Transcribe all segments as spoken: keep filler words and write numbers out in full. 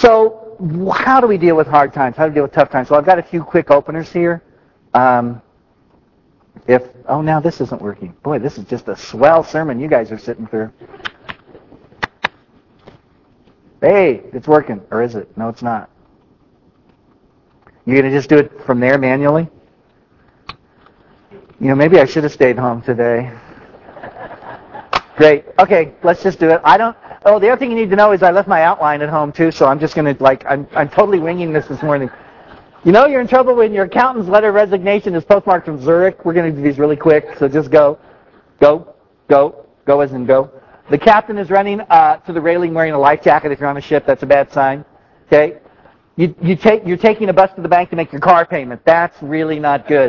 So how do we deal with hard times? How do we deal with tough times? Well, I've got a few quick openers here. Um, if oh, now this isn't working. Boy, this is just a swell sermon you guys are sitting through. Hey, it's working. Or is it? No, it's not. You're going to just do it from there manually? You know, maybe I should have stayed home today. Great. Okay, let's just do it. I don't... Oh, the other thing you need to know is I left my outline at home, too, so I'm just going to, like, I'm I'm totally winging this this morning. You know you're in trouble when your accountant's letter of resignation is postmarked from Zurich. We're going to do these really quick, so just go. Go. Go. Go as in go. The captain is running uh, to the railing wearing a life jacket. If you're on a ship, that's a bad sign. Okay? You, you take, you're taking a bus to the bank to make your car payment. That's really not good.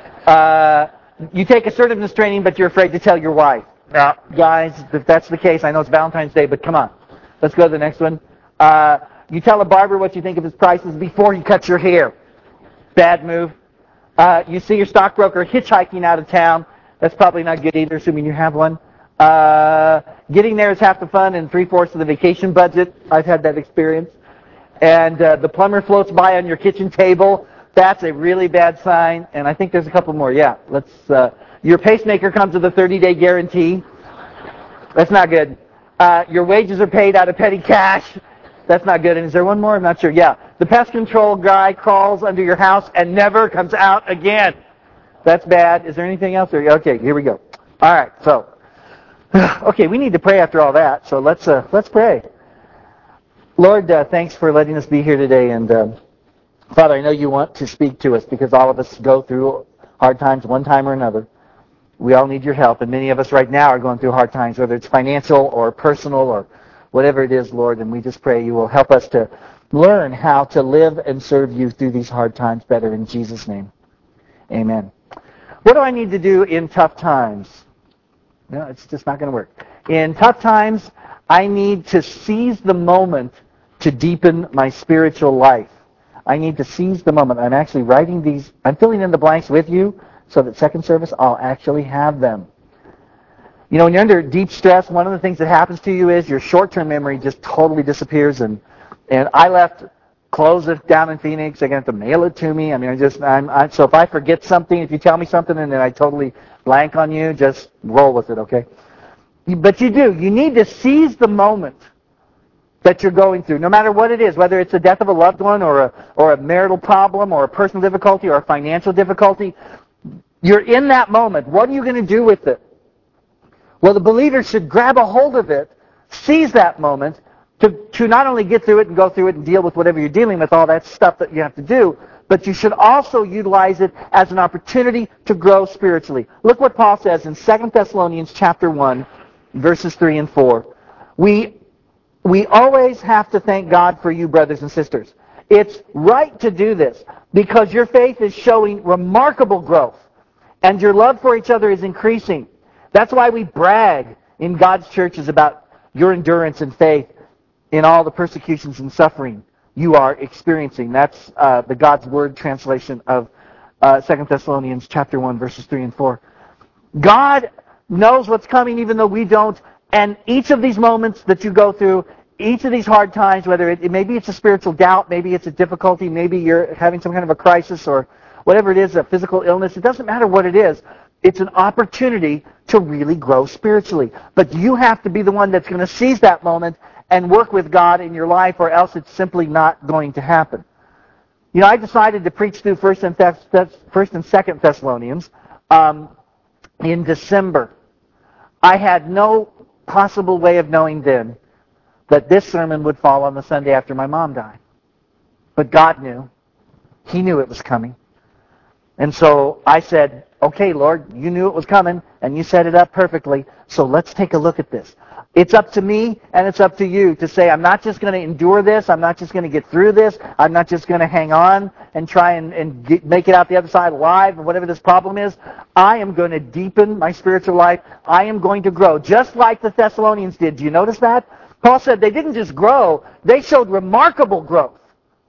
Uh, you take assertiveness training, but you're afraid to tell your wife. Now, guys, if that's the case, I know it's Valentine's Day, but come on. Let's go to the next one. Uh, you tell a barber what you think of his prices before you cut your hair. Bad move. Uh, you see your stockbroker hitchhiking out of town. That's probably not good either, assuming you have one. Uh, getting there is half the fun and three-fourths of the vacation budget. I've had that experience. And uh, the plumber floats by on your kitchen table. That's a really bad sign. And I think there's a couple more. Yeah, let's... Uh, your pacemaker comes with a thirty-day guarantee. That's not good. Uh, your wages are paid out of petty cash. That's not good. And is there one more? I'm not sure. Yeah. The pest control guy crawls under your house and never comes out again. That's bad. Is there anything else? Okay, here we go. All right, so... Okay, we need to pray after all that, so let's uh, let's pray. Lord, uh, thanks for letting us be here today. And uh, Father, I know you want to speak to us because all of us go through hard times one time or another. We all need your help, and many of us right now are going through hard times, whether it's financial or personal or whatever it is, Lord. And we just pray you will help us to learn how to live and serve you through these hard times better in Jesus' name. Amen. What do I need to do in tough times? No, it's just not going to work. In tough times, I need to seize the moment to deepen my spiritual life. I need to seize the moment. I'm actually writing these, I'm filling in the blanks with you so that second service, I'll actually have them. You know, when you're under deep stress, one of the things that happens to you is your short-term memory just totally disappears. And, and I left clothes down in Phoenix. They're going to have to mail it to me. I mean, I just, I'm, I, so if I forget something, if you tell me something and then I totally blank on you, just roll with it, okay? But you do. You need to seize the moment that you're going through, no matter what it is, whether it's the death of a loved one or a, or a marital problem or a personal difficulty or a financial difficulty. You're in that moment. What are you going to do with it? Well, the believer should grab a hold of it, seize that moment, to, to not only get through it and go through it and deal with whatever you're dealing with, all that stuff that you have to do, but you should also utilize it as an opportunity to grow spiritually. Look what Paul says in Second Thessalonians chapter one, verses three and four. We, we always have to thank God for you, brothers and sisters. It's right to do this because your faith is showing remarkable growth and your love for each other is increasing. That's why we brag in God's churches about your endurance and faith in all the persecutions and suffering you are experiencing. That's uh, the God's Word translation of uh, Second Thessalonians chapter one, verses three and four. God knows what's coming even though we don't. And each of these moments that you go through, each of these hard times, whether it, maybe it's a spiritual doubt, maybe it's a difficulty, maybe you're having some kind of a crisis or whatever it is, a physical illness, it doesn't matter what it is. It's an opportunity to really grow spiritually. But you have to be the one that's going to seize that moment and work with God in your life, or else it's simply not going to happen. You know, I decided to preach through First and, Thess- Thess- First and Second Thessalonians um, in December. I had no possible way of knowing then that this sermon would fall on the Sunday after my mom died. But God knew. He knew it was coming. And so I said, okay, Lord, you knew it was coming, and you set it up perfectly, so let's take a look at this. It's up to me, and it's up to you to say, I'm not just going to endure this, I'm not just going to get through this, I'm not just going to hang on and try and, and get, make it out the other side alive, or whatever this problem is. I am going to deepen my spiritual life. I am going to grow, just like the Thessalonians did. Do you notice that? Paul said they didn't just grow, they showed remarkable growth.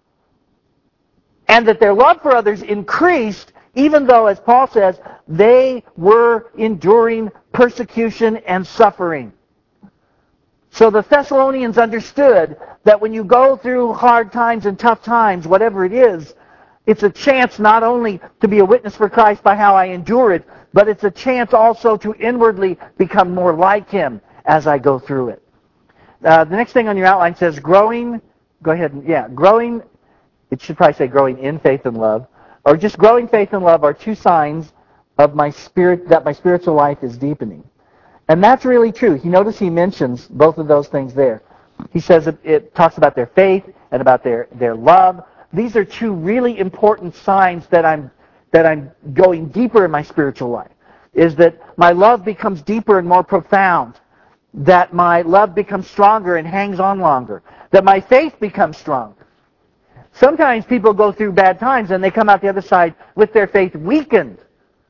And that their love for others increased, even though, as Paul says, they were enduring persecution and suffering. So the Thessalonians understood that when you go through hard times and tough times, whatever it is, it's a chance not only to be a witness for Christ by how I endure it, but it's a chance also to inwardly become more like Him as I go through it. Uh, the next thing on your outline says growing, go ahead, and, yeah, growing, it should probably say growing in faith and love, or just growing faith and love are two signs of my spirit, that my spiritual life is deepening. And that's really true. You notice he mentions both of those things there. He says it, it talks about their faith and about their, their love. These are two really important signs that I'm that I'm going deeper in my spiritual life. Is that my love becomes deeper and more profound. That my love becomes stronger and hangs on longer. That my faith becomes strong. Sometimes people go through bad times and they come out the other side with their faith weakened.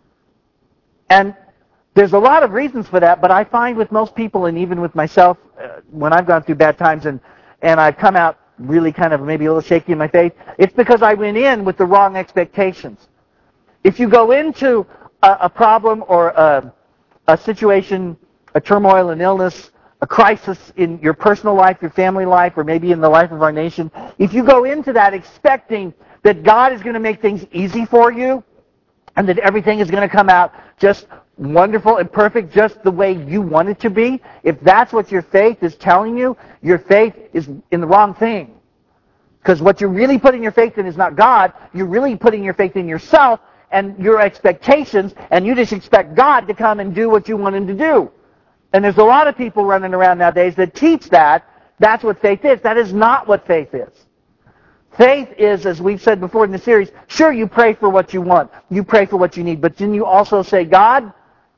And there's a lot of reasons for that, but I find with most people, and even with myself, uh, when I've gone through bad times and, and I've come out really kind of maybe a little shaky in my faith, it's because I went in with the wrong expectations. If you go into a, a problem or a, a situation, a turmoil, an illness, a crisis in your personal life, your family life, or maybe in the life of our nation, if you go into that expecting that God is going to make things easy for you and that everything is going to come out just wonderful and perfect just the way you want it to be, if that's what your faith is telling you, your faith is in the wrong thing. Because what you're really putting your faith in is not God, you're really putting your faith in yourself and your expectations, and you just expect God to come and do what you want Him to do. And there's a lot of people running around nowadays that teach that that's what faith is. That is not what faith is. Faith is, as we've said before in the series, sure, you pray for what you want. You pray for what you need. But then you also say, God,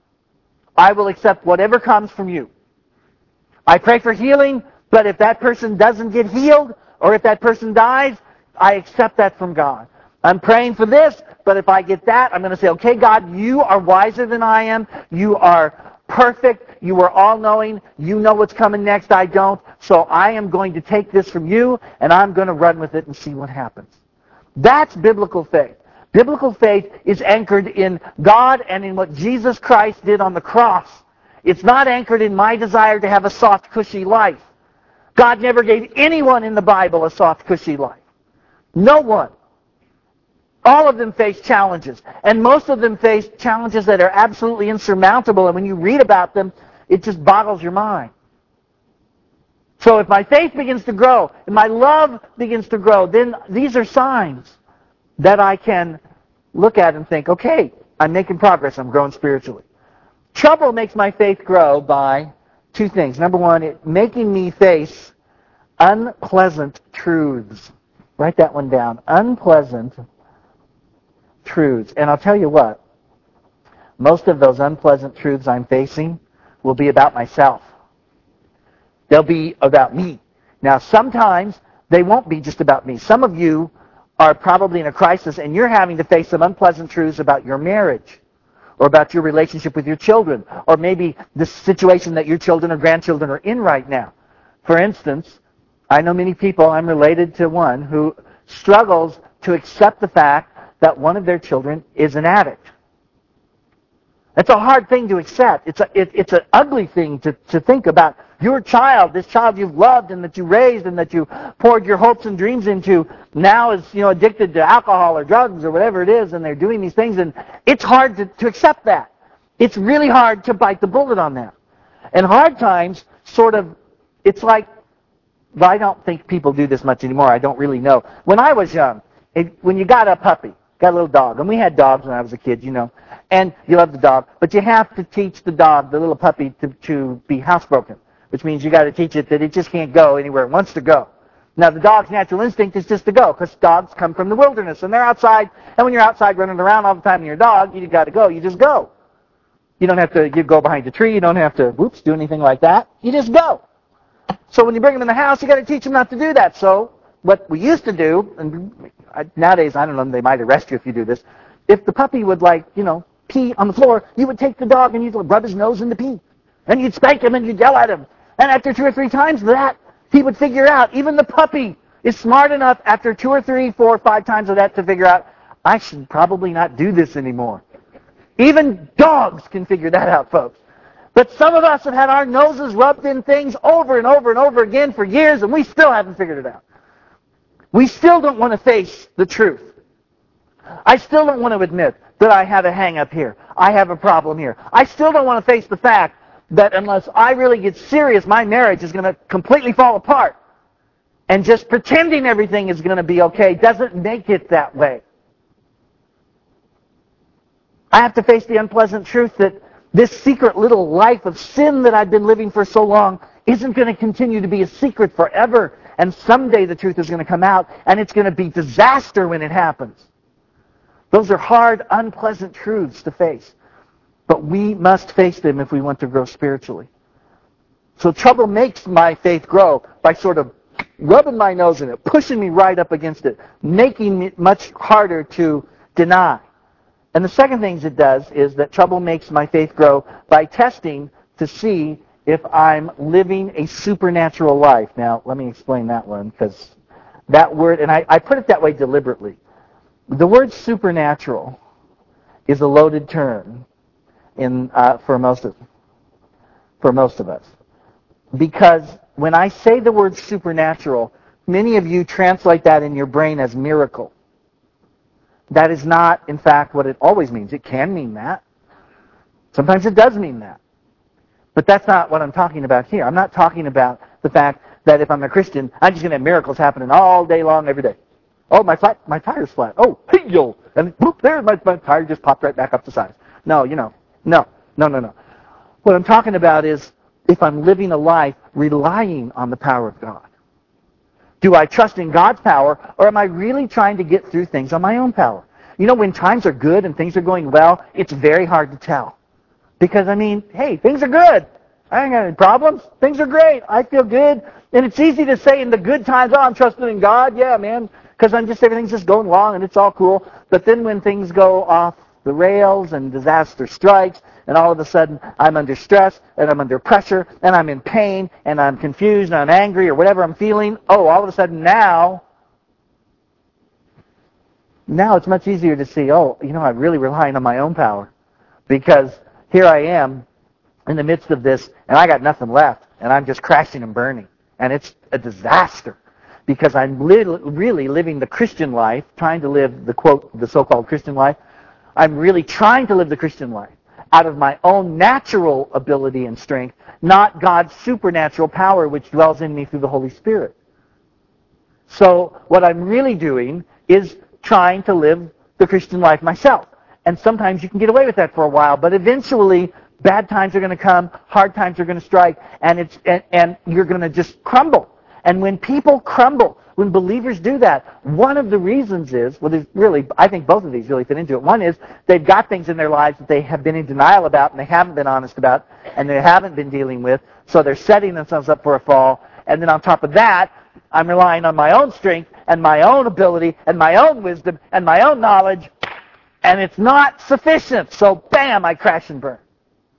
I will accept whatever comes from you. I pray for healing, but if that person doesn't get healed, or if that person dies, I accept that from God. I'm praying for this, but if I get that, I'm going to say, okay, God, you are wiser than I am. You are perfect. You are all-knowing. You know what's coming next. I don't. So I am going to take this from you, and I'm going to run with it and see what happens. That's biblical faith. Biblical faith is anchored in God and in what Jesus Christ did on the cross. It's not anchored in my desire to have a soft, cushy life. God never gave anyone in the Bible a soft, cushy life. No one. All of them face challenges. And most of them face challenges that are absolutely insurmountable. And when you read about them, it just boggles your mind. So if my faith begins to grow, and my love begins to grow, then these are signs that I can look at and think, okay, I'm making progress, I'm growing spiritually. Trouble makes my faith grow by two things. Number one, it making me face unpleasant truths. Write that one down. Unpleasant truths. And I'll tell you what, most of those unpleasant truths I'm facing will be about myself. They'll be about me. Now, sometimes they won't be just about me. Some of you are probably in a crisis and you're having to face some unpleasant truths about your marriage or about your relationship with your children or maybe the situation that your children or grandchildren are in right now. For instance, I know many people, I'm related to one, who struggles to accept the fact that one of their children is an addict. It's a hard thing to accept. It's a, it, it's an ugly thing to, to think about. Your child, this child you've loved and that you raised and that you poured your hopes and dreams into, now is, you know, addicted to alcohol or drugs or whatever it is, and they're doing these things, and it's hard to, to accept that. It's really hard to bite the bullet on that. And hard times, sort of, it's like, well, I don't think people do this much anymore. I don't really know. When I was young, it, when you got a puppy, got a little dog, and we had dogs when I was a kid, you know, and you love the dog, but you have to teach the dog, the little puppy, to, to be housebroken, which means you got to teach it that it just can't go anywhere it wants to go. Now, the dog's natural instinct is just to go, because dogs come from the wilderness, and they're outside, and when you're outside running around all the time and you're a dog, you got to go. You just go. You don't have to you go behind a tree. You don't have to, whoops, do anything like that. You just go. So when you bring them in the house, you got to teach them not to do that. So what we used to do, and nowadays, I don't know, they might arrest you if you do this, if the puppy would, like, you know, pee on the floor, you would take the dog and you'd rub his nose in the pee. And you'd spank him and you'd yell at him. And after two or three times of that, he would figure out, even the puppy is smart enough after two or three, four or five times of that to figure out, I should probably not do this anymore. Even dogs can figure that out, folks. But some of us have had our noses rubbed in things over and over and over again for years, and we still haven't figured it out. We still don't want to face the truth. I still don't want to admit that I have a hang-up here. I have a problem here. I still don't want to face the fact that unless I really get serious, my marriage is going to completely fall apart. And just pretending everything is going to be okay doesn't make it that way. I have to face the unpleasant truth that this secret little life of sin that I've been living for so long isn't going to continue to be a secret forever. And someday the truth is going to come out, and it's going to be disaster when it happens. Those are hard, unpleasant truths to face. But we must face them if we want to grow spiritually. So trouble makes my faith grow by sort of rubbing my nose in it, pushing me right up against it, making it much harder to deny. And the second thing it does is that trouble makes my faith grow by testing to see if I'm living a supernatural life. Now, let me explain that one, because that word, and I, I put it that way deliberately. The word supernatural is a loaded term in uh, for most of for most of us, because when I say the word supernatural, many of you translate that in your brain as miracle. That is not, in fact, what it always means. It can mean that. Sometimes it does mean that. But that's not what I'm talking about here. I'm not talking about the fact that if I'm a Christian, I'm just going to have miracles happening all day long, every day. Oh, my flat, my tire's flat. Oh, hey-yo. And boop, there, my, my tire just popped right back up to size. No, you know, no, no, no, no. What I'm talking about is if I'm living a life relying on the power of God. Do I trust in God's power, or am I really trying to get through things on my own power? You know, when times are good and things are going well, it's very hard to tell. Because, I mean, hey, things are good. I ain't got any problems. Things are great. I feel good. And it's easy to say in the good times, oh, I'm trusting in God. Yeah, man, because I'm just, everything's just going along and it's all cool. But then when things go off the rails and disaster strikes, and all of a sudden I'm under stress and I'm under pressure and I'm in pain and I'm confused and I'm angry or whatever I'm feeling, oh, all of a sudden now, now it's much easier to see, oh, you know, I'm really relying on my own power, because here I am in the midst of this and I got nothing left and I'm just crashing and burning, and it's a disaster because I'm li- really living the Christian life, trying to live the quote, the so-called Christian life. I'm really trying to live the Christian life out of my own natural ability and strength, not God's supernatural power which dwells in me through the Holy Spirit. So what I'm really doing is trying to live the Christian life myself. And sometimes you can get away with that for a while, but eventually bad times are going to come, hard times are going to strike, and it's and, and you're going to just crumble. And when people crumble, when believers do that, one of the reasons is, well, there's really, I think both of these really fit into it. One is they've got things in their lives that they have been in denial about and they haven't been honest about and they haven't been dealing with, so they're setting themselves up for a fall. And then on top of that, I'm relying on my own strength and my own ability and my own wisdom and my own knowledge, and it's not sufficient. So bam, I crash and burn.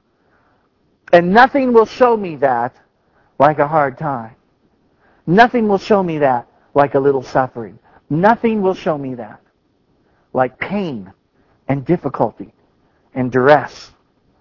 And nothing will show me that like a hard time. Nothing will show me that like a little suffering. Nothing will show me that like pain and difficulty and duress.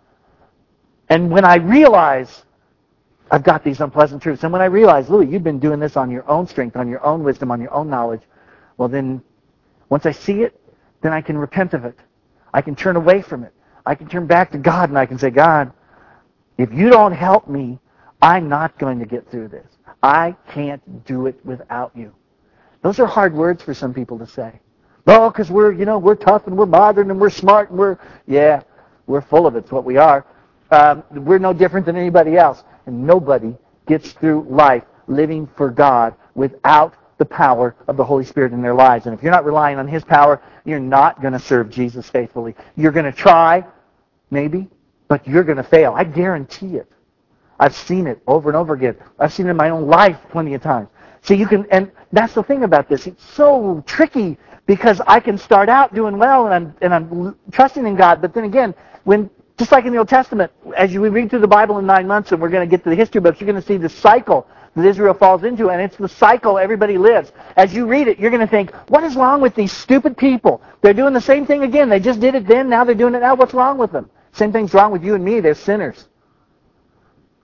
And when I realize I've got these unpleasant truths, and when I realize, Louis, you've been doing this on your own strength, on your own wisdom, on your own knowledge, well then, once I see it, then I can repent of it. I can turn away from it. I can turn back to God and I can say, God, if you don't help me, I'm not going to get through this. I can't do it without you. Those are hard words for some people to say. Oh, because we're, you know, we're tough and we're modern and we're smart and we're, yeah, we're full of it. It's what we are. Um, we're no different than anybody else. And nobody gets through life living for God without the power of the Holy Spirit in their lives. And if you're not relying on His power, you're not going to serve Jesus faithfully. You're going to try, maybe, but you're going to fail. I guarantee it. I've seen it over and over again. I've seen it in my own life plenty of times. So you can, and that's the thing about this. It's so tricky because I can start out doing well and I'm and I'm trusting in God, but then again, when just like in the Old Testament, as you read through the Bible in nine months, and we're going to get to the history books, you're going to see the cycle that Israel falls into, and it's the cycle everybody lives. As you read it, you're going to think, what is wrong with these stupid people? They're doing the same thing again. They just did it then, now they're doing it now. What's wrong with them? Same thing's wrong with you and me. They're sinners.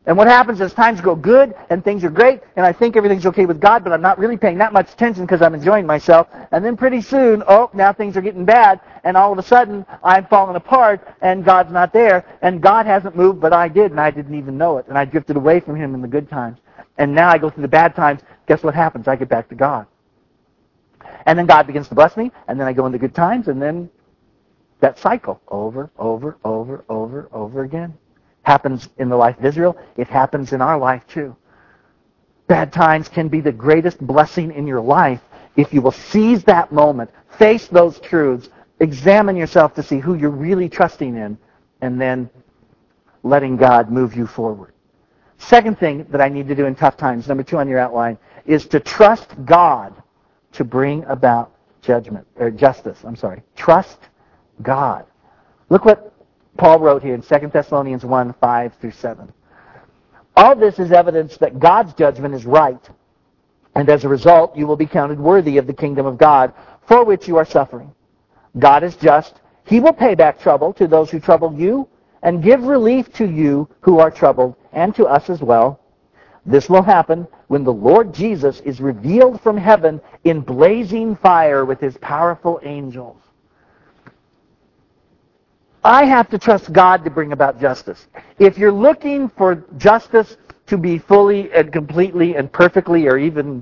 And what happens is times go good and things are great and I think everything's okay with God, but I'm not really paying that much attention because I'm enjoying myself. And then pretty soon, oh, now things are getting bad and all of a sudden I'm falling apart and God's not there and God hasn't moved, but I did and I didn't even know it. And I drifted away from Him in the good times. And now I go through the bad times. Guess what happens? I get back to God. And then God begins to bless me and then I go into good times and then that cycle over, over, over, over, over again. Happens in the life of Israel. It happens in our life too. Bad times can be the greatest blessing in your life if you will seize that moment, face those truths, examine yourself to see who you're really trusting in, and then letting God move you forward. Second thing that I need to do in tough times, number two on your outline, is to trust God to bring about judgment, or justice, I'm sorry. Trust God. Look what Paul wrote here in Second Thessalonians one, five through seven. All this is evidence that God's judgment is right, and as a result, you will be counted worthy of the kingdom of God, for which you are suffering. God is just. He will pay back trouble to those who trouble you, and give relief to you who are troubled, and to us as well. This will happen when the Lord Jesus is revealed from heaven in blazing fire with His powerful angels. I have to trust God to bring about justice. If you're looking for justice to be fully and completely and perfectly or even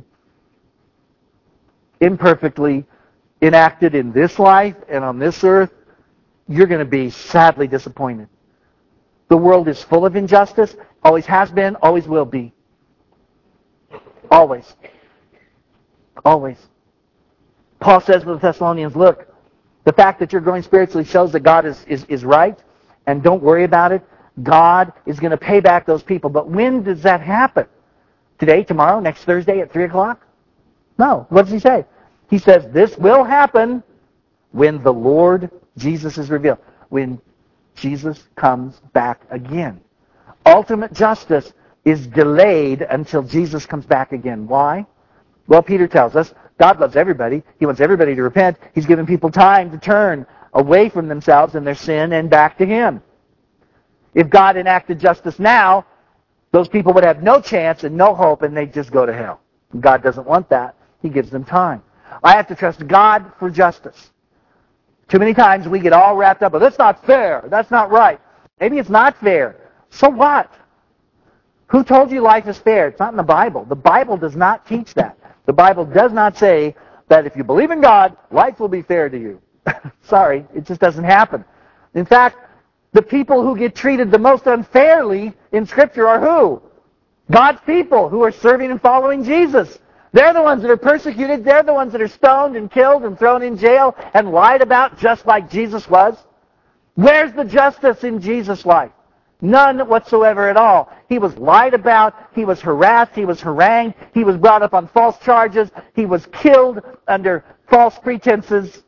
imperfectly enacted in this life and on this earth, you're going to be sadly disappointed. The world is full of injustice, always has been, always will be. Always. Always. Paul says to the Thessalonians, look, the fact that you're growing spiritually shows that God is, is, is right, and don't worry about it. God is going to pay back those people. But when does that happen? Today, tomorrow, next Thursday at three o'clock? No. What does he say? He says, this will happen when the Lord Jesus is revealed. When Jesus comes back again. Ultimate justice is delayed until Jesus comes back again. Why? Well, Peter tells us, God loves everybody. He wants everybody to repent. He's given people time to turn away from themselves and their sin and back to Him. If God enacted justice now, those people would have no chance and no hope and they'd just go to hell. God doesn't want that. He gives them time. I have to trust God for justice. Too many times we get all wrapped up, well, that's not fair. That's not right. Maybe it's not fair. So what? Who told you life is fair? It's not in the Bible. The Bible does not teach that. The Bible does not say that if you believe in God, life will be fair to you. Sorry, it just doesn't happen. In fact, the people who get treated the most unfairly in Scripture are who? God's people who are serving and following Jesus. They're the ones that are persecuted. They're the ones that are stoned and killed and thrown in jail and lied about just like Jesus was. Where's the justice in Jesus' life? None whatsoever at all. He was lied about. He was harassed. He was harangued. He was brought up on false charges. He was killed under false pretenses.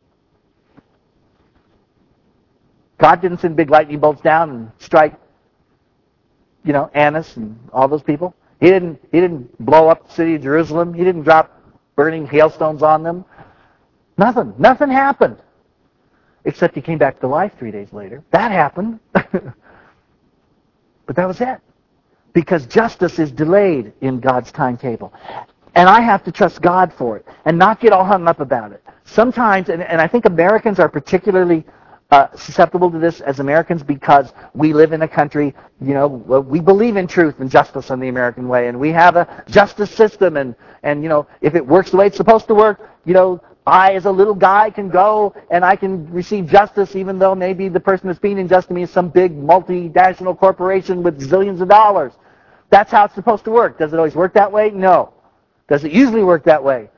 God didn't send big lightning bolts down and strike, you know, Annas and all those people. He didn't, he didn't blow up the city of Jerusalem. He didn't drop burning hailstones on them. Nothing. Nothing happened. Except he came back to life three days later. That happened. But that was it. Because justice is delayed in God's timetable. And I have to trust God for it and not get all hung up about it. Sometimes, and, and I think Americans are particularly uh, susceptible to this as Americans because we live in a country, you know, we believe in truth and justice in the American way. And we have a justice system. And, and, you know, if it works the way it's supposed to work, you know, I, as a little guy, can go and I can receive justice even though maybe the person that's being unjust to me is some big multinational corporation with zillions of dollars. That's how it's supposed to work. Does it always work that way? No. Does it usually work that way?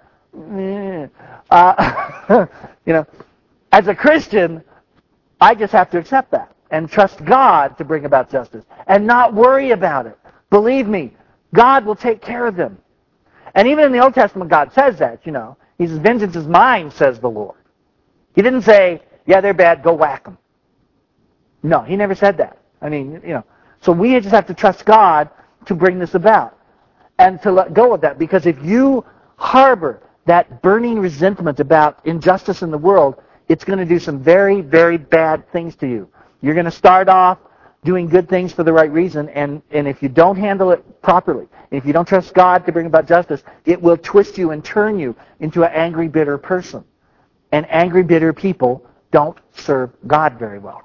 Uh, you know, as a Christian, I just have to accept that and trust God to bring about justice and not worry about it. Believe me, God will take care of them. And even in the Old Testament, God says that, you know. He says, vengeance is mine, says the Lord. He didn't say, yeah, they're bad, go whack them. No, he never said that. I mean, you know. So we just have to trust God to bring this about and to let go of that. Because if you harbor that burning resentment about injustice in the world, it's going to do some very, very bad things to you. You're going to start off doing good things for the right reason, and, and if you don't handle it properly, if you don't trust God to bring about justice, it will twist you and turn you into an angry, bitter person. And angry, bitter people don't serve God very well.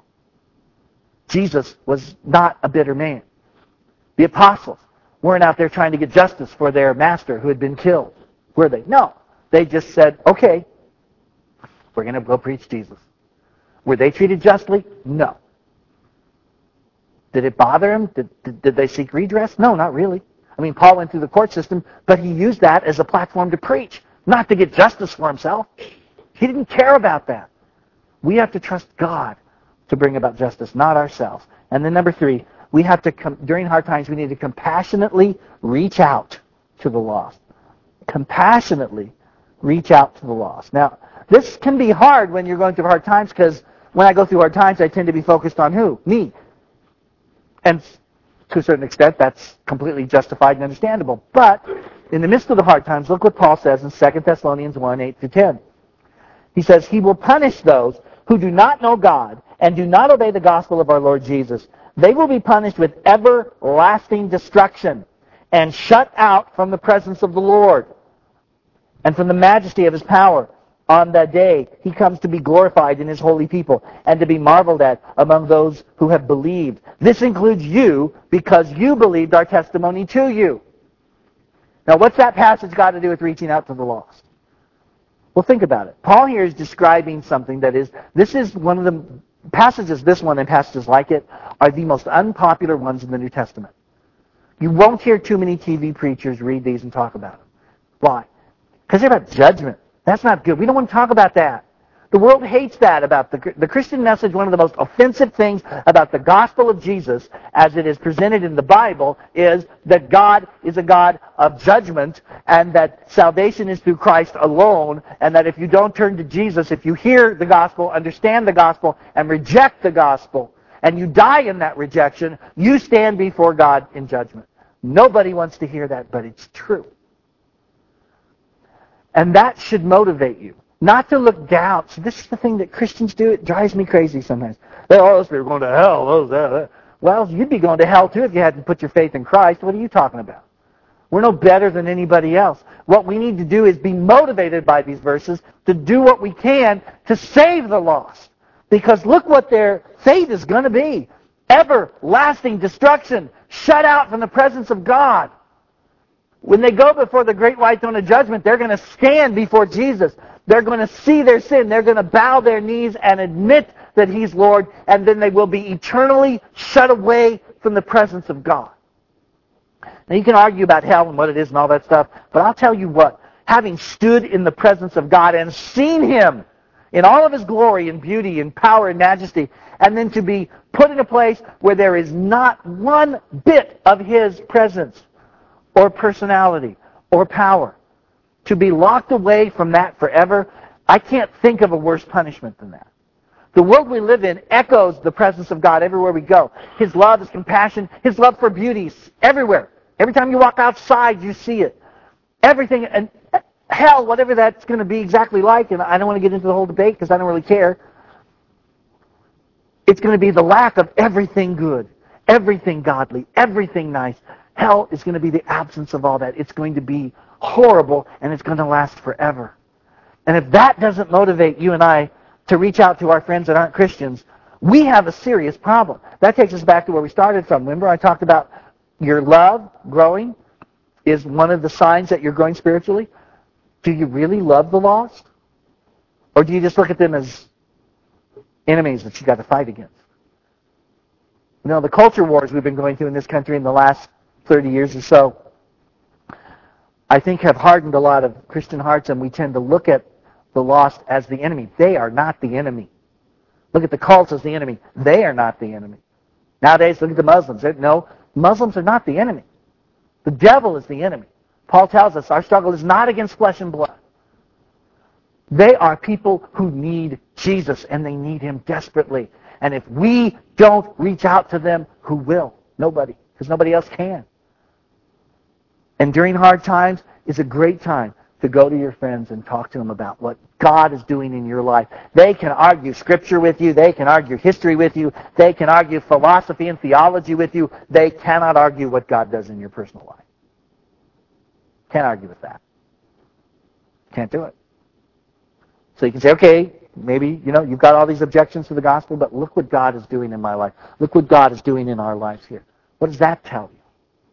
Jesus was not a bitter man. The apostles weren't out there trying to get justice for their master who had been killed, were they? No. They just said, okay, we're going to go preach Jesus. Were they treated justly? No. Did it bother them? Did, did, did they seek redress? No, not really. I mean, Paul went through the court system, but he used that as a platform to preach, not to get justice for himself. He didn't care about that. We have to trust God to bring about justice, not ourselves. And then number three, we have to, com- during hard times, we need to compassionately reach out to the lost. Compassionately reach out to the lost. Now, this can be hard when you're going through hard times, because when I go through hard times, I tend to be focused on who? Me. And to a certain extent, that's completely justified and understandable. But in the midst of the hard times, look what Paul says in Second Thessalonians one, eight to ten. He says, He will punish those who do not know God and do not obey the gospel of our Lord Jesus. They will be punished with everlasting destruction and shut out from the presence of the Lord and from the majesty of His power on that day He comes to be glorified in His holy people and to be marveled at among those who have believed. This includes you, because you believed our testimony to you. Now, what's that passage got to do with reaching out to the lost? Well, think about it. Paul here is describing something that is, this is one of the passages, this one and passages like it, are the most unpopular ones in the New Testament. You won't hear too many T V preachers read these and talk about them. Why? Because they're about judgment. That's not good. We don't want to talk about that. The world hates that about the, the Christian message. One of the most offensive things about the gospel of Jesus, as it is presented in the Bible, is that God is a God of judgment, and that salvation is through Christ alone, and that if you don't turn to Jesus, if you hear the gospel, understand the gospel, and reject the gospel, and you die in that rejection, you stand before God in judgment. Nobody wants to hear that, but it's true. And that should motivate you. Not to look down. So this is the thing that Christians do. It drives me crazy sometimes. They're all those people going to hell. Those, that, that. Well, you'd be going to hell too if you hadn't put your faith in Christ. What are you talking about? We're no better than anybody else. What we need to do is be motivated by these verses to do what we can to save the lost. Because look what their fate is going to be. Everlasting destruction. Shut out from the presence of God. When they go before the great white throne of judgment, they're going to stand before Jesus. They're going to see their sin. They're going to bow their knees and admit that He's Lord, and then they will be eternally shut away from the presence of God. Now, you can argue about hell and what it is and all that stuff, but I'll tell you what, having stood in the presence of God and seen Him in all of His glory and beauty and power and majesty, and then to be put in a place where there is not one bit of His presence or personality or power, to be locked away from that forever, I can't think of a worse punishment than that. The world we live in echoes the presence of God everywhere we go. His love, His compassion, His love for beauty is everywhere. Every time you walk outside, you see it. Everything, and hell, whatever that's going to be exactly like, and I don't want to get into the whole debate because I don't really care, it's going to be the lack of everything good, everything godly, everything nice. Hell is going to be the absence of all that. It's going to be horrible, and it's going to last forever. And if that doesn't motivate you and I to reach out to our friends that aren't Christians, we have a serious problem. That takes us back to where we started from. Remember I talked about your love growing is one of the signs that you're growing spiritually? Do you really love the lost? Or do you just look at them as enemies that you got to fight against? You know, the culture wars we've been going through in this country in the last thirty years or so, I think have hardened a lot of Christian hearts, and we tend to look at the lost as the enemy. They are not the enemy. Look at the cults as the enemy. They are not the enemy. Nowadays, look at the Muslims. No, Muslims are not the enemy. The devil is the enemy. Paul tells us our struggle is not against flesh and blood. They are people who need Jesus, and they need Him desperately. And if we don't reach out to them, who will? Nobody, because nobody else can. And during hard times is a great time to go to your friends and talk to them about what God is doing in your life. They can argue Scripture with you. They can argue history with you. They can argue philosophy and theology with you. They cannot argue what God does in your personal life. Can't argue with that. Can't do it. So you can say, okay, maybe, you know, you've got all these objections to the gospel, but look what God is doing in my life. Look what God is doing in our lives here. What does that tell you?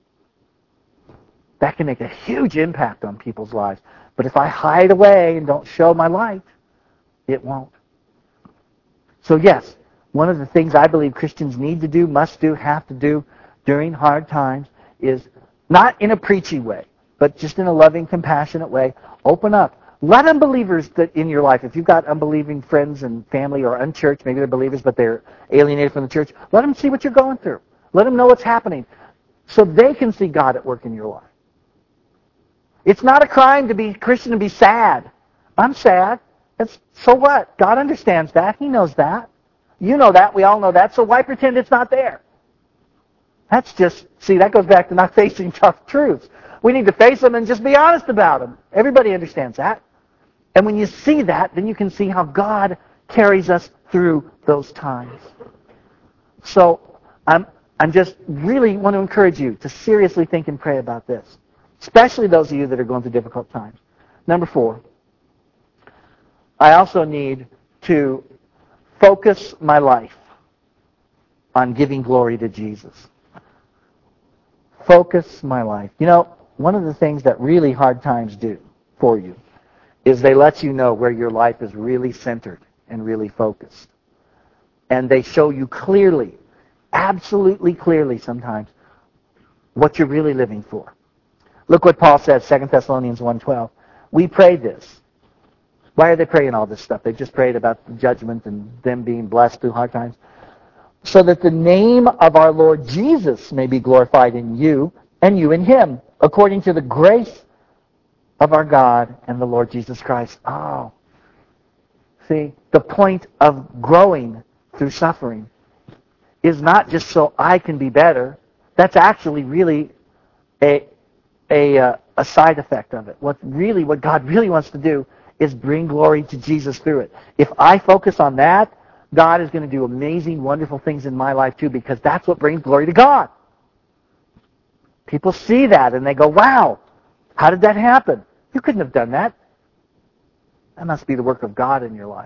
That can make a huge impact on people's lives. But if I hide away and don't show my light, it won't. So yes, one of the things I believe Christians need to do, must do, have to do during hard times is not in a preachy way, but just in a loving, compassionate way, open up. Let unbelievers that in your life, if you've got unbelieving friends and family or unchurched, maybe they're believers but they're alienated from the church, let them see what you're going through. Let them know what's happening so they can see God at work in your life. It's not a crime to be Christian and be sad. I'm sad. It's, so what? God understands that. He knows that. You know that. We all know that. So why pretend it's not there? That's just, see, that goes back to not facing tough truths. We need to face them and just be honest about them. Everybody understands that. And when you see that, then you can see how God carries us through those times. So I'm, I'm just really want to encourage you to seriously think and pray about this. Especially those of you that are going through difficult times. Number four, I also need to focus my life on giving glory to Jesus. Focus my life. You know, one of the things that really hard times do for you is they let you know where your life is really centered and really focused. And they show you clearly, absolutely clearly sometimes, what you're really living for. Look what Paul says, Second Thessalonians one twelve. We pray this. Why are they praying all this stuff? They just prayed about the judgment and them being blessed through hard times. So that the name of our Lord Jesus may be glorified in you and you in Him, according to the grace of our God and the Lord Jesus Christ. Oh. See, the point of growing through suffering is not just so I can be better. That's actually really a A, uh, a side effect of it. What really, what God really wants to do is bring glory to Jesus through it. If I focus on that, God is going to do amazing, wonderful things in my life too, because that's what brings glory to God. People see that and they go, wow, how did that happen? You couldn't have done that. That must be the work of God in your life.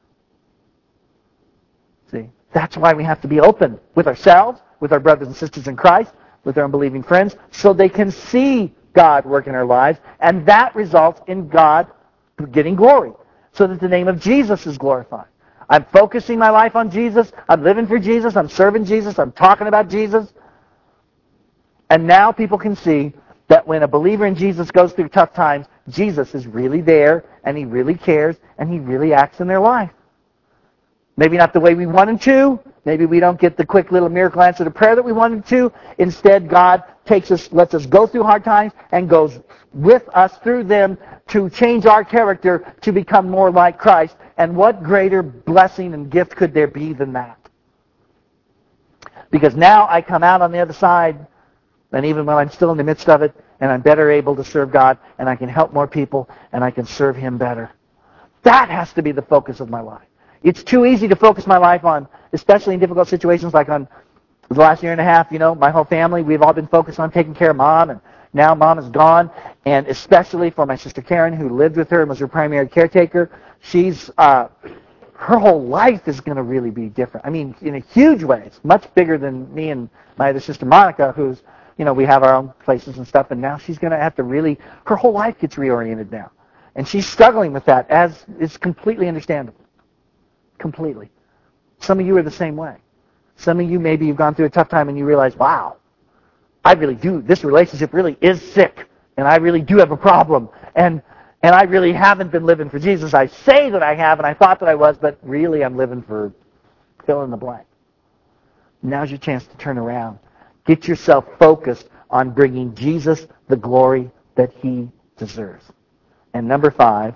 See, that's why we have to be open with ourselves, with our brothers and sisters in Christ, with our unbelieving friends, so they can see God work in our lives, and that results in God getting glory, so that the name of Jesus is glorified. I'm focusing my life on Jesus, I'm living for Jesus, I'm serving Jesus, I'm talking about Jesus, and now people can see that when a believer in Jesus goes through tough times, Jesus is really there, and He really cares, and He really acts in their life. Maybe not the way we want Him to. Maybe we don't get the quick little miracle answer to prayer that we wanted to. Instead, God takes us, lets us go through hard times and goes with us through them to change our character to become more like Christ. And what greater blessing and gift could there be than that? Because now I come out on the other side, and even when I'm still in the midst of it, and I'm better able to serve God, and I can help more people, and I can serve Him better. That has to be the focus of my life. It's too easy to focus my life on, especially in difficult situations like on the last year and a half, you know, my whole family, we've all been focused on taking care of Mom, and now Mom is gone, and especially for my sister Karen, who lived with her and was her primary caretaker, she's, uh, her whole life is going to really be different. I mean, in a huge way. It's much bigger than me and my other sister Monica, who's, you know, we have our own places and stuff, and now she's going to have to really, her whole life gets reoriented now. And she's struggling with that, as is completely understandable. Completely. Some of you are the same way. Some of you, maybe you've gone through a tough time and you realize, wow, I really do, this relationship really is sick, and I really do have a problem, and and I really haven't been living for Jesus. I say that I have, and I thought that I was, but really I'm living for fill in the blank. Now's your chance to turn around. Get yourself focused on bringing Jesus the glory that He deserves. And number five,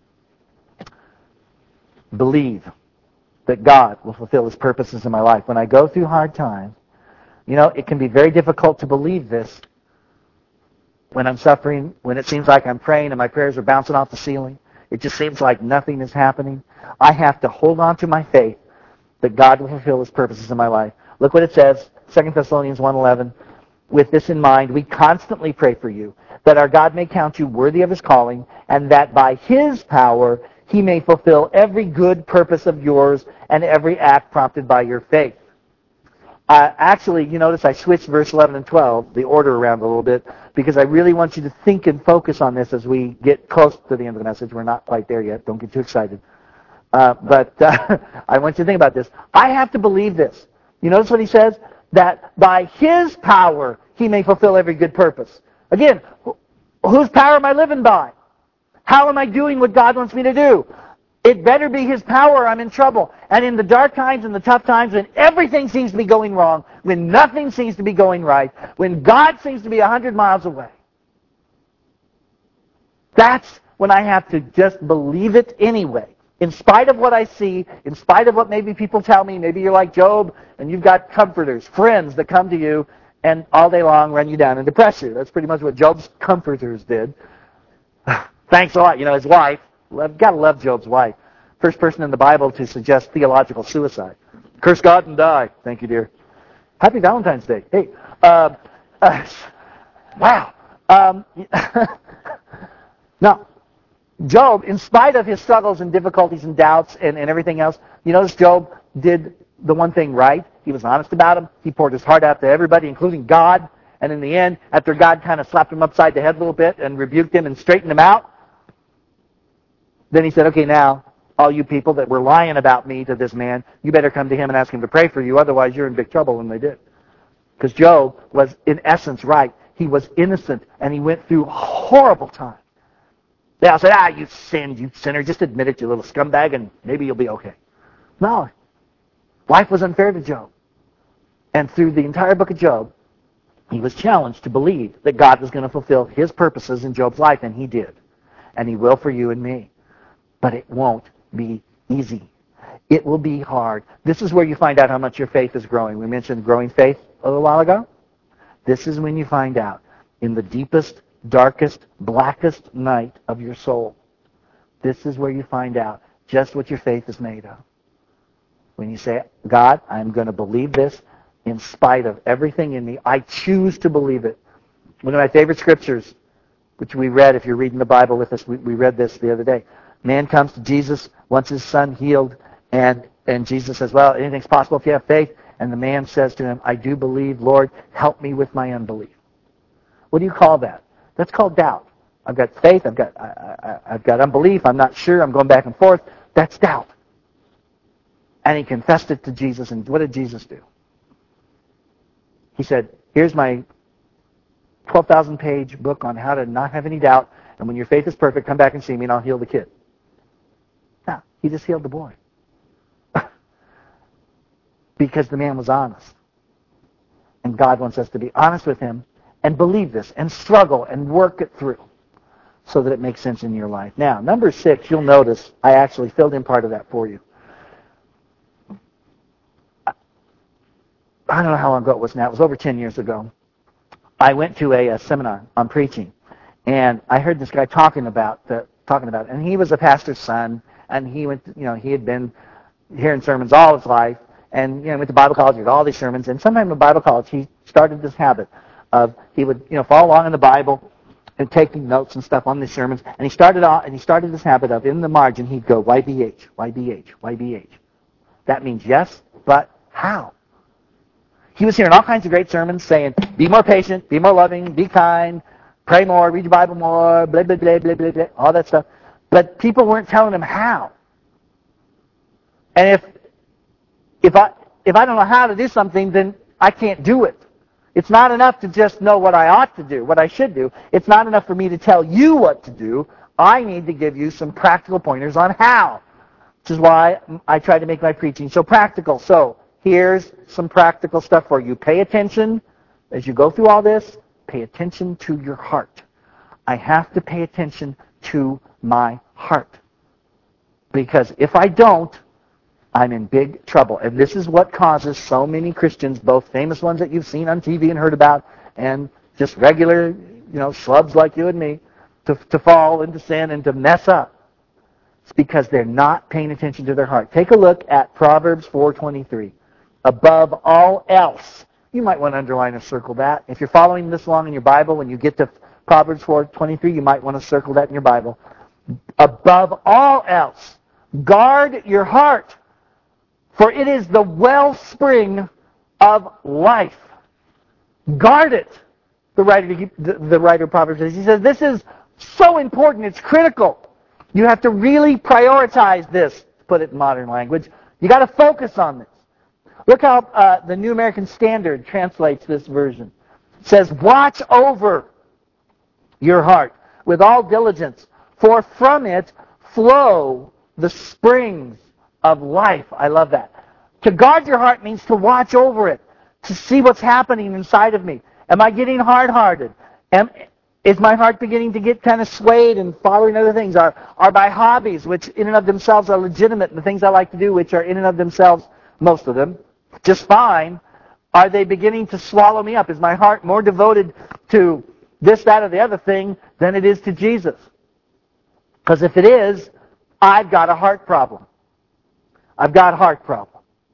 believe that God will fulfill His purposes in my life. When I go through hard times, you know, it can be very difficult to believe this, when I'm suffering, when it seems like I'm praying and my prayers are bouncing off the ceiling, it just seems like nothing is happening, I have to hold on to my faith that God will fulfill His purposes in my life. Look what it says, Second Thessalonians one eleven. With this in mind, we constantly pray for you, that our God may count you worthy of His calling, and that by His power He may fulfill every good purpose of yours and every act prompted by your faith. Uh, actually, you notice I switched verse eleven and twelve, the order around a little bit, because I really want you to think and focus on this as we get close to the end of the message. We're not quite there yet. Don't get too excited. Uh, but uh, I want you to think about this. I have to believe this. You notice what he says? That by His power He may fulfill every good purpose. Again, whose power am I living by? How am I doing what God wants me to do? It better be His power or I'm in trouble. And in the dark times and the tough times, when everything seems to be going wrong, when nothing seems to be going right, when God seems to be a hundred miles away, that's when I have to just believe it anyway. In spite of what I see, in spite of what maybe people tell me, maybe you're like Job and you've got comforters, friends that come to you and all day long run you down and depress you. That's pretty much what Job's comforters did. Thanks a lot. You know, his wife, I've got to love Job's wife. First person in the Bible to suggest theological suicide. Curse God and die. Thank you, dear. Happy Valentine's Day. Hey, uh, uh, wow. Um, now, Job, in spite of his struggles and difficulties and doubts and, and everything else, you notice Job did the one thing right. He was honest about them. He poured his heart out to everybody, including God. And in the end, after God kind of slapped him upside the head a little bit and rebuked him and straightened him out, then he said, okay, now, all you people that were lying about me to this man, you better come to him and ask him to pray for you, otherwise you're in big trouble. And they did. Because Job was, in essence, right. He was innocent, and he went through horrible times. They all said, ah, you sinned, you sinner. Just admit it, you little scumbag, and maybe you'll be okay. No. Life was unfair to Job. And through the entire book of Job, he was challenged to believe that God was going to fulfill His purposes in Job's life, and He did. And He will for you and me. But it won't be easy. It will be hard. This is where you find out how much your faith is growing. We mentioned growing faith a little while ago. This is when you find out in the deepest, darkest, blackest night of your soul. This is where you find out just what your faith is made of. When you say, God, I'm going to believe this in spite of everything in me. I choose to believe it. One of my favorite scriptures, which we read, if you're reading the Bible with us, we, we read this the other day. Man comes to Jesus, wants his son healed, and, and Jesus says, well, anything's possible if you have faith. And the man says to him, I do believe, Lord, help me with my unbelief. What do you call that? That's called doubt. I've got faith, I've got I, I, I've got unbelief, I'm not sure, I'm going back and forth. That's doubt. And he confessed it to Jesus, and what did Jesus do? He said, here's my twelve thousand page book on how to not have any doubt, and when your faith is perfect, come back and see me and I'll heal the kid. No, he just healed the boy. Because the man was honest. And God wants us to be honest with Him and believe this and struggle and work it through so that it makes sense in your life. Now, number six, you'll notice I actually filled in part of that for you. I don't know how long ago it was now. It was over ten years ago. I went to a, a seminar on preaching, and I heard this guy talking about the, talking about it. And he was a pastor's son, and he went, you know, he had been hearing sermons all his life, and you know, went to Bible college, heard all these sermons. And sometime in Bible college, he started this habit of he would, you know, follow along in the Bible and taking notes and stuff on these sermons. And he started off, and he started this habit of in the margin he'd go Y B H, Y B H, Y B H. That means yes, but how? He was hearing all kinds of great sermons saying, be more patient, be more loving, be kind, pray more, read your Bible more, blah, blah, blah, blah, blah, blah, all that stuff. But people weren't telling him how. And if if I if I don't know how to do something, then I can't do it. It's not enough to just know what I ought to do, what I should do. It's not enough for me to tell you what to do. I need to give you some practical pointers on how. Which is why I try to make my preaching so practical. So, here's some practical stuff for you. Pay attention as you go through all this. Pay attention to your heart. I have to pay attention to my heart. Because if I don't, I'm in big trouble. And this is what causes so many Christians, both famous ones that you've seen on T V and heard about, and just regular you know, schlubs like you and me, to, to fall into sin and to mess up. It's because they're not paying attention to their heart. Take a look at Proverbs four twenty-three. Above all else, you might want to underline or circle that. If you're following this along in your Bible, when you get to Proverbs four twenty-three, you might want to circle that in your Bible. Above all else, guard your heart, for it is the wellspring of life. Guard it. The writer, the, the writer of Proverbs says, he says, this is so important, it's critical. You have to really prioritize this, to put it in modern language. You got to focus on this. Look how uh, the New American Standard translates this version. It says, watch over your heart with all diligence, for from it flow the springs of life. I love that. To guard your heart means to watch over it, to see what's happening inside of me. Am I getting hard-hearted? Am, is my heart beginning to get kind of swayed and following other things? Are, are my hobbies, which in and of themselves are legitimate, and the things I like to do, which are in and of themselves, most of them, just fine, are they beginning to swallow me up? Is my heart more devoted to this, that, or the other thing than it is to Jesus? Because if it is, I've got a heart problem. I've got a heart problem.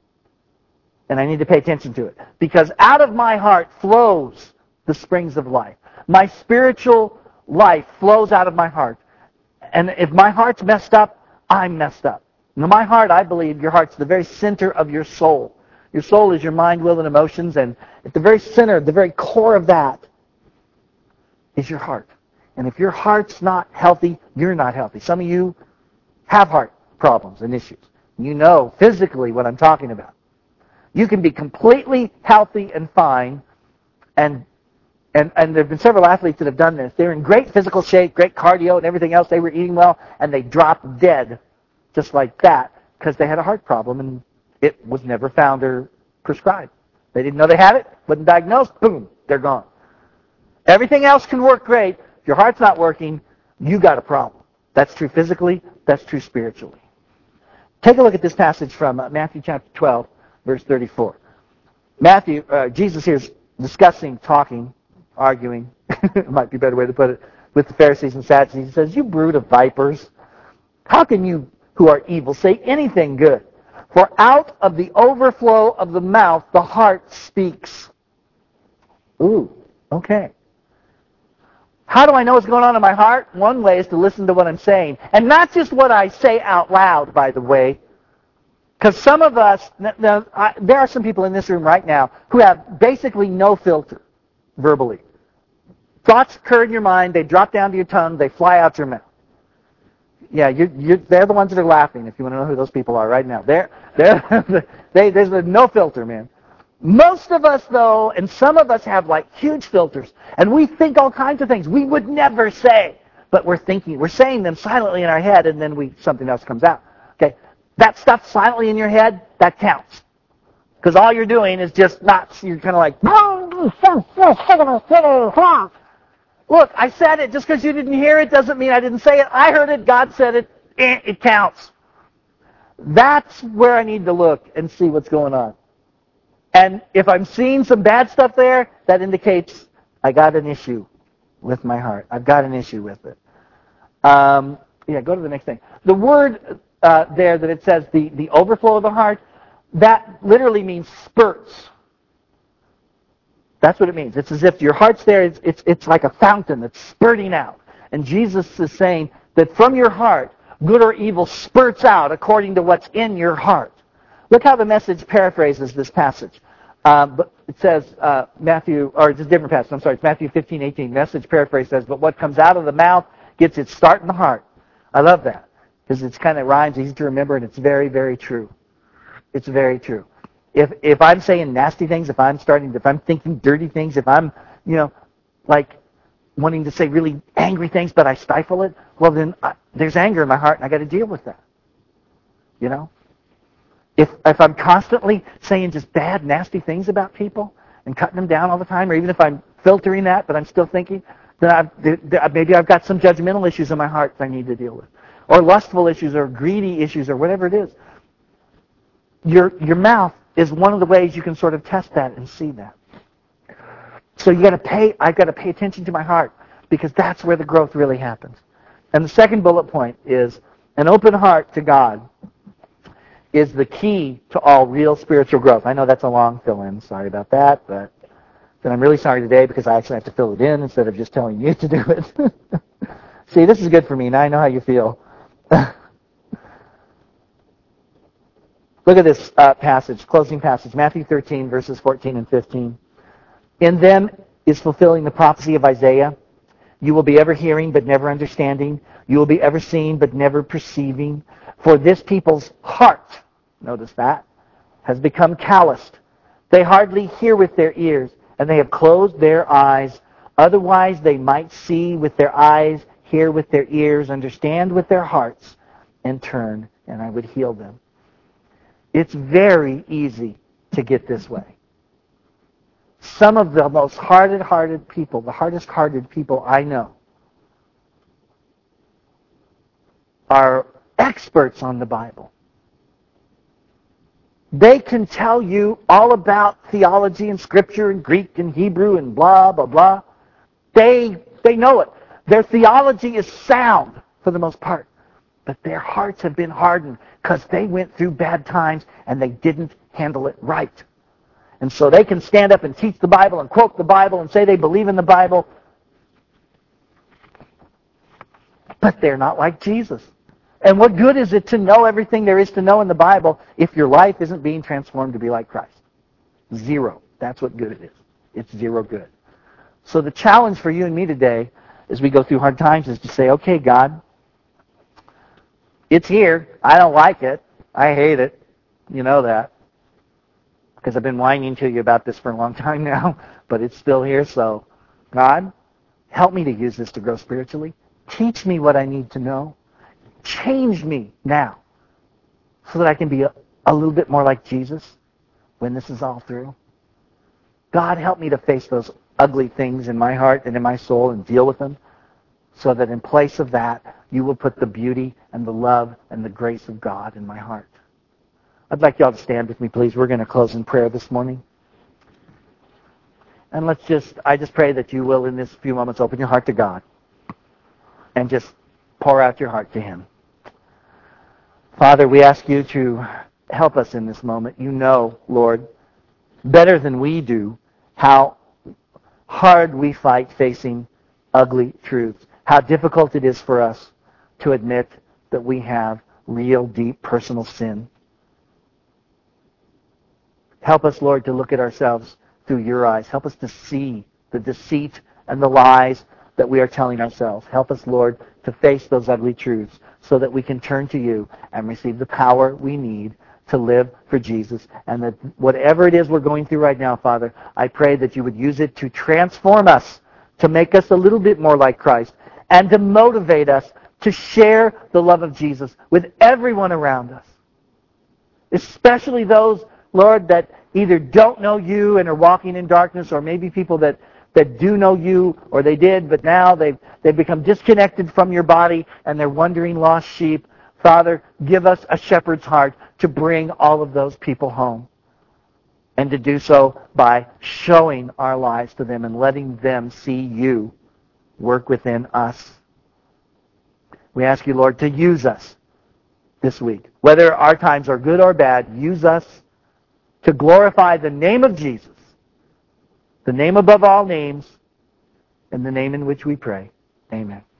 And I need to pay attention to it. Because out of my heart flows the springs of life. My spiritual life flows out of my heart. And if my heart's messed up, I'm messed up. Now, my heart, I believe, your heart's the very center of your soul. Your soul is your mind, will, and emotions. And at the very center, the very core of that is your heart. And if your heart's not healthy, you're not healthy. Some of you have heart problems and issues. You know physically what I'm talking about. You can be completely healthy and fine, and and and there have been several athletes that have done this. They're in great physical shape, great cardio and everything else. They were eating well, and they dropped dead just like that because they had a heart problem, and it was never found or prescribed. They didn't know they had it, wasn't diagnosed, boom, they're gone. Everything else can work great. If your heart's not working, you got a problem. That's true physically, that's true spiritually. Take a look at this passage from uh, Matthew chapter twelve. Verse thirty-four. Matthew, uh, Jesus here is discussing, talking, arguing, might be a better way to put it, with the Pharisees and Sadducees. He says, you brood of vipers, how can you who are evil say anything good? For out of the overflow of the mouth, the heart speaks. Ooh, okay. How do I know what's going on in my heart? One way is to listen to what I'm saying. And not just what I say out loud, by the way. Because some of us, now, I, there are some people in this room right now who have basically no filter verbally. Thoughts occur in your mind, they drop down to your tongue, they fly out your mouth. Yeah, you, you, they're the ones that are laughing, if you want to know who those people are right now. They're, they're, they, there's no filter, man. Most of us, though, and some of us have like huge filters, and we think all kinds of things we would never say, but we're thinking, we're saying them silently in our head, and then we something else comes out. Okay. That stuff silently in your head, that counts. Because all you're doing is just not, you're kind of like, look, I said it. Just because you didn't hear it doesn't mean I didn't say it. I heard it. God said it. It counts. That's where I need to look and see what's going on. And if I'm seeing some bad stuff there, that indicates I got an issue with my heart. I've got an issue with it. Um, yeah, go to the next thing. The word uh, there that it says the, the overflow of the heart, that literally means spurts. That's what it means. It's as if your heart's there. It's, it's, it's like a fountain that's spurting out. And Jesus is saying that from your heart, good or evil spurts out according to what's in your heart. Look how the Message paraphrases this passage. Um, but it says, uh, Matthew, or it's a different passage, I'm sorry, it's Matthew fifteen eighteen. Message paraphrase says, but what comes out of the mouth gets its start in the heart. I love that, because it's kind of rhymes, easy to remember, and it's very, very true. It's very true. If if I'm saying nasty things, if I'm starting, if I'm thinking dirty things, if I'm, you know, like wanting to say really angry things, but I stifle it, well then I, there's anger in my heart, and I got to deal with that. You know, if if I'm constantly saying just bad, nasty things about people and cutting them down all the time, or even if I'm filtering that, but I'm still thinking, then I've, maybe I've got some judgmental issues in my heart that I need to deal with, or lustful issues, or greedy issues, or whatever it is. Your your mouth is one of the ways you can sort of test that and see that. So you got to pay. I've got to pay attention to my heart. because that's where the growth really happens. And the second bullet point is an open heart to God is the key to all real spiritual growth. I know that's a long fill-in. Sorry about that, but then I'm really sorry today because I actually have to fill it in instead of just telling you to do it. See, this is good for me. Now I know how you feel. Look at this uh, passage, closing passage, Matthew thirteen, verses fourteen and fifteen. In them is fulfilling the prophecy of Isaiah. You will be ever hearing but never understanding. You will be ever seeing but never perceiving. For this people's heart, notice that, has become calloused. They hardly hear with their ears, and they have closed their eyes. Otherwise they might see with their eyes, hear with their ears, understand with their hearts, and turn, and I would heal them. It's very easy to get this way. Some of the most hard-hearted people, the hardest-hearted people I know, are experts on the Bible. They can tell you all about theology and Scripture and Greek and Hebrew and blah, blah, blah. They, they know it. Their theology is sound for the most part. But their hearts have been hardened because they went through bad times and they didn't handle it right. And so they can stand up and teach the Bible and quote the Bible and say they believe in the Bible. But they're not like Jesus. And what good is it to know everything there is to know in the Bible if your life isn't being transformed to be like Christ? Zero. That's what good it is. It's zero good. So the challenge for you and me today as we go through hard times is to say, okay, God, it's here. I don't like it. I hate it. You know that. Because I've been whining to you about this for a long time now, but it's still here. So, God, help me to use this to grow spiritually. Teach me what I need to know. Change me now so that I can be a, a little bit more like Jesus when this is all through. God, help me to face those ugly things in my heart and in my soul and deal with them so that in place of that, you will put the beauty and the love and the grace of God in my heart. I'd like y'all to stand with me, please. We're going to close in prayer this morning. And let's just, I just pray that you will in this few moments open your heart to God and just pour out your heart to Him. Father, we ask you to help us in this moment. You know, Lord, better than we do how hard we fight facing ugly truths, how difficult it is for us to admit that we have real, deep, personal sin. Help us, Lord, to look at ourselves through your eyes. Help us to see the deceit and the lies that we are telling ourselves. Help us, Lord, to face those ugly truths so that we can turn to you and receive the power we need to live for Jesus. And that whatever it is we're going through right now, Father, I pray that you would use it to transform us, to make us a little bit more like Christ, and to motivate us to share the love of Jesus with everyone around us. Especially those, Lord, that either don't know you and are walking in darkness, or maybe people that, that do know you, or they did, but now they've, they've become disconnected from your body and they're wandering lost sheep. Father, give us a shepherd's heart to bring all of those people home. And to do so by showing our lives to them and letting them see you work within us. We ask you, Lord, to use us this week. Whether our times are good or bad, use us to glorify the name of Jesus, the name above all names, and the name in which we pray. Amen.